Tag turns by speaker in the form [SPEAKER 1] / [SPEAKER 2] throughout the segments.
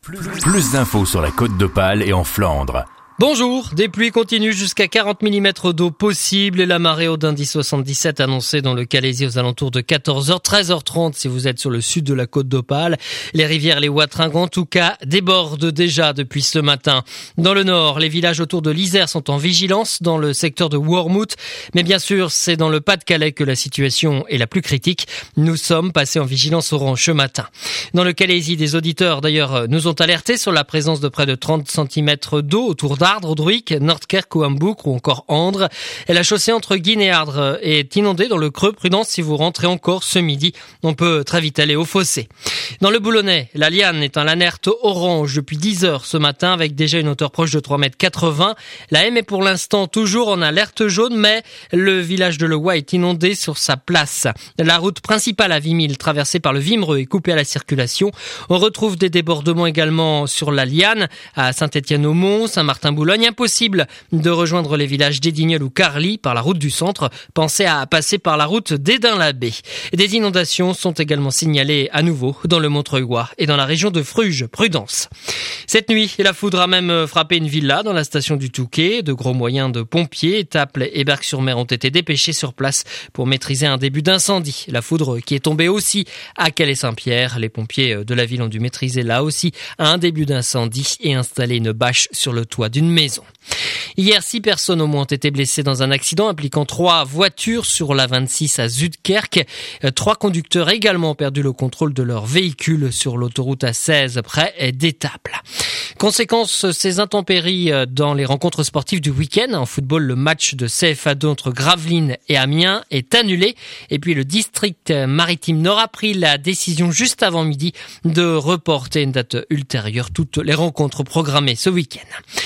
[SPEAKER 1] Plus d'infos sur la Côte d'Opale et en Flandre.
[SPEAKER 2] Bonjour, des pluies continuent jusqu'à 40 mm d'eau possible et la marée haute d'indice 77 annoncée dans le Calaisis aux alentours de 14h, 13h30 si vous êtes sur le sud de la Côte d'Opale. Les rivières, les Wattringues en tout cas, débordent déjà depuis ce matin. Dans le nord, les villages autour de l'Isère sont en vigilance dans le secteur de Wormhout. Mais bien sûr, c'est dans le Pas-de-Calais que la situation est la plus critique. Nous sommes passés en vigilance orange ce matin. Dans le Calaisis, des auditeurs d'ailleurs nous ont alertés sur la présence de près de 30 cm d'eau autour d'Ardres, Druick, Nordkerk ou Hamboucre ou encore Andres. Et la chaussée entre Guînes et Ardres est inondée dans le creux. Prudence si vous rentrez encore ce midi. On peut très vite aller au fossé. Dans le Boulonnais, la Liane est en alerte orange depuis 10 heures ce matin avec déjà une hauteur proche de 3,80 m. La M est pour l'instant toujours en alerte jaune, mais le village de Leoix est inondé sur sa place. La route principale à Vimille, traversée par le Vimereux, est coupée à la circulation. On retrouve des débordements également sur la Liane, à Saint-Étienne-au-Mont, Saint-Martin-Boulogne. Impossible de rejoindre les villages d'Edignol ou Carly par la route du centre. Pensez à passer par la route d'Edin-l'Abbé. Des inondations sont également signalées à nouveau dans le Montreuilois et dans la région de Fruges. Prudence. Cette nuit, la foudre a même frappé une villa dans la station du Touquet. De gros moyens de pompiers, Étaples et Berck-sur-Mer ont été dépêchés sur place pour maîtriser un début d'incendie. La foudre qui est tombée aussi à Calais-Saint-Pierre. Les pompiers de la ville ont dû maîtriser là aussi un début d'incendie et installer une bâche sur le toit d'une maison. Hier, 6 personnes au moins ont été blessées dans un accident impliquant 3 voitures sur la 26 à Zuidkerk. 3 conducteurs également ont perdu le contrôle de leur véhicule sur l'autoroute A16 près d'Étaples. Conséquence, ces intempéries dans les rencontres sportives du week-end. En football, le match de CFA2 entre Gravelines et Amiens est annulé. Et puis le district maritime Nord a pris la décision juste avant midi de reporter une date ultérieure toutes les rencontres programmées ce week-end.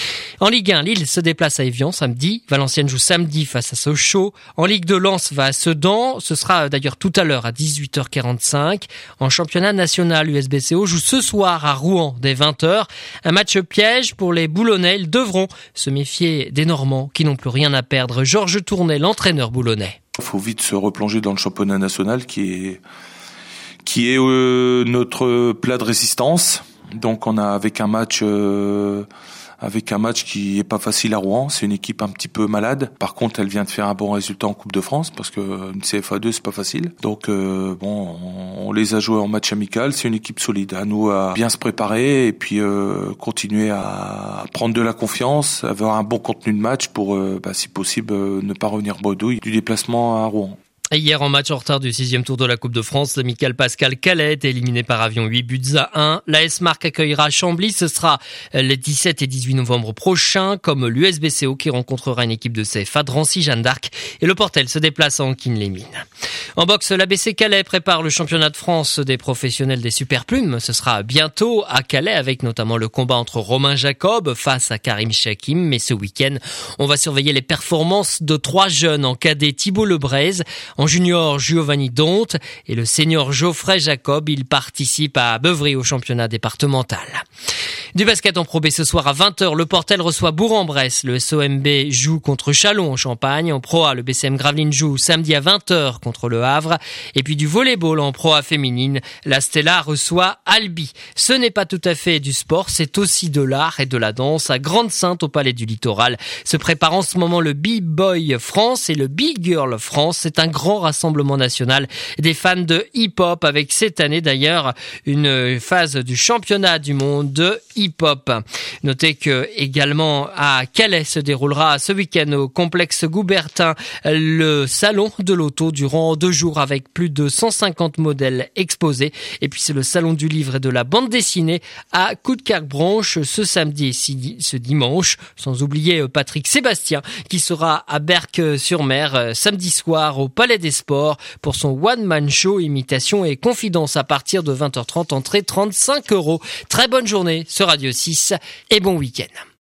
[SPEAKER 2] En Ligue 1, Lille se déplace à Évian samedi. Valenciennes joue samedi face à Sochaux. En Ligue 2, Lens va à Sedan. Ce sera d'ailleurs tout à l'heure à 18h45. En championnat national, USBCO joue ce soir à Rouen dès 20h. Un match piège pour les Boulonnais. Ils devront se méfier des Normands qui n'ont plus rien à perdre. Georges Tournet, l'entraîneur boulonnais.
[SPEAKER 3] Il faut vite se replonger dans le championnat national qui est notre plat de résistance. Donc on a avec un match qui est pas facile à Rouen. C'est une équipe un petit peu malade. Par contre, elle vient de faire un bon résultat en Coupe de France parce que une CFA2 c'est pas facile. Donc on les a joués en match amical. C'est une équipe solide. À nous à bien se préparer et puis continuer à prendre de la confiance, avoir un bon contenu de match pour si possible ne pas revenir bredouille du déplacement à Rouen.
[SPEAKER 2] Hier, en match en retard du 6e tour de la Coupe de France, l'amical Pascal Calais est éliminé par avion 8-1. L'AS Marc accueillera Chambly. Ce sera les 17 et 18 novembre prochains, comme l'USBCO qui rencontrera une équipe de CFA, Drancy, Jeanne d'Arc. Et le Portel se déplace à Anquin-les-Mines. En boxe, l'ABC Calais prépare le championnat de France des professionnels des superplumes. Ce sera bientôt à Calais avec notamment le combat entre Romain Jacob face à Karim Chakim. Mais ce week-end, on va surveiller les performances de 3 jeunes en cadet Thibaut Lebraise. En junior, Giovanni Donte et le senior Geoffrey Jacob. Il participe à Beuvry au championnat départemental. Du basket en Pro B ce soir à 20h, le Portel reçoit Bourg-en-Bresse. Le SOMB joue contre Châlons en Champagne. En Pro A, le BCM Gravelines joue samedi à 20h contre le Havre. Et puis du volleyball en Pro A féminine, la Stella reçoit Albi. Ce n'est pas tout à fait du sport, c'est aussi de l'art et de la danse. À Grande-Sainte, au Palais du Littoral, se prépare en ce moment le B-Boy France et le B-Girl France. C'est un grand rassemblement national des fans de hip-hop avec cette année d'ailleurs une phase du championnat du monde de hip-hop. Notez que également à Calais se déroulera ce week-end au complexe Goubertin le salon de l'auto durant 2 jours avec plus de 150 modèles exposés. Et puis c'est le salon du livre et de la bande dessinée à Coudekerque-Branche ce samedi et ce dimanche. Sans oublier Patrick Sébastien qui sera à Berck-sur-Mer samedi soir au Palais des Sports pour son one-man show imitation et confidence à partir de 20h30, entrée 35 €. Très bonne journée sur Radio 6 et bon week-end.